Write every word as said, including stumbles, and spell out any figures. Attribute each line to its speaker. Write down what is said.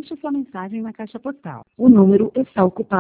Speaker 1: Deixe sua mensagem na caixa postal. O número está ocupado.